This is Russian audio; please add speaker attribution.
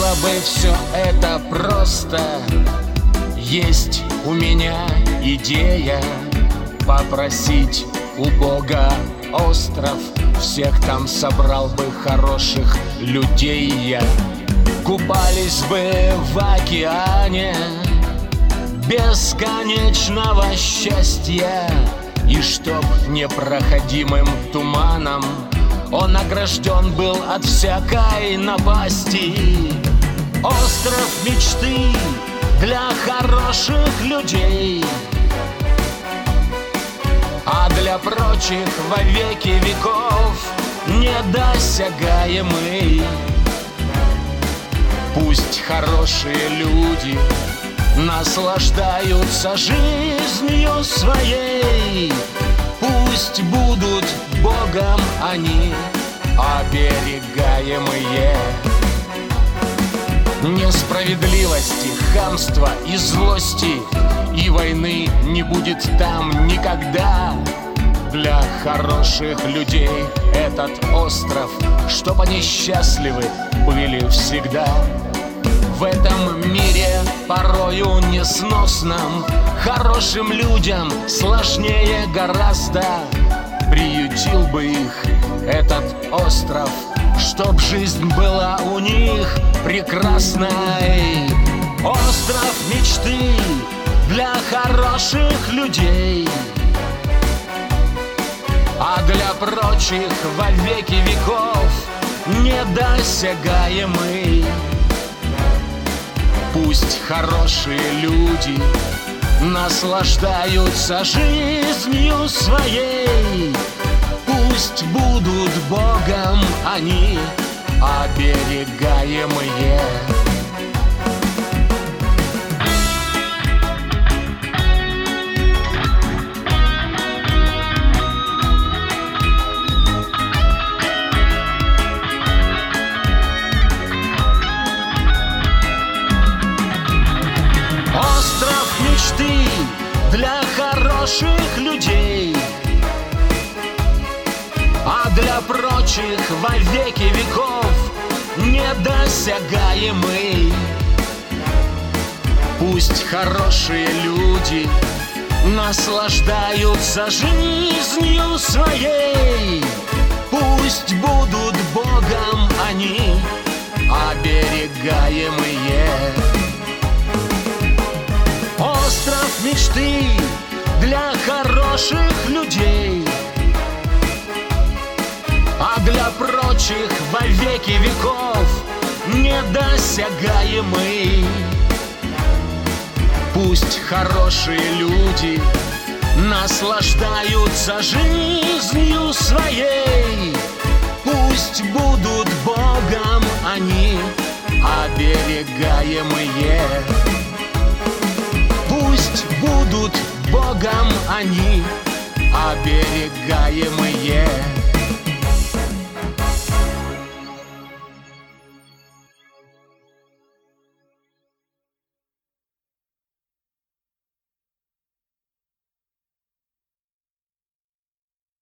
Speaker 1: было бы все это просто. Есть у меня идея попросить у Бога остров. Всех там собрал бы хороших людей я. Купались бы в океане бесконечного счастья. И чтоб непроходимым туманом он огражден был от всякой напасти. Остров мечты для хороших людей, а для прочих во веки веков недосягаемый. Пусть хорошие люди наслаждаются жизнью своей. Пусть будут Богом они оберегаемые. Несправедливости, хамства и злости и войны не будет там никогда. Для хороших людей этот остров, чтоб они счастливы были всегда. В этом мире порою несносном хорошим людям сложнее гораздо. Приютил бы их этот остров, чтоб жизнь была у них прекрасной. Остров мечты для хороших людей, а для прочих во веки веков недосягаемый. Пусть хорошие люди наслаждаются жизнью своей. Пусть будут Богом они оберегаемые. Для хороших людей, а для прочих во веки веков недосягаемый. Пусть хорошие люди наслаждаются жизнью своей. Пусть будут Богом они оберегаемые. Остров мечты для хороших людей, а для прочих во веки веков недосягаемый. Пусть хорошие люди наслаждаются жизнью своей. Пусть будут Богом они оберегаемые. Пусть будут Богом они оберегаемые.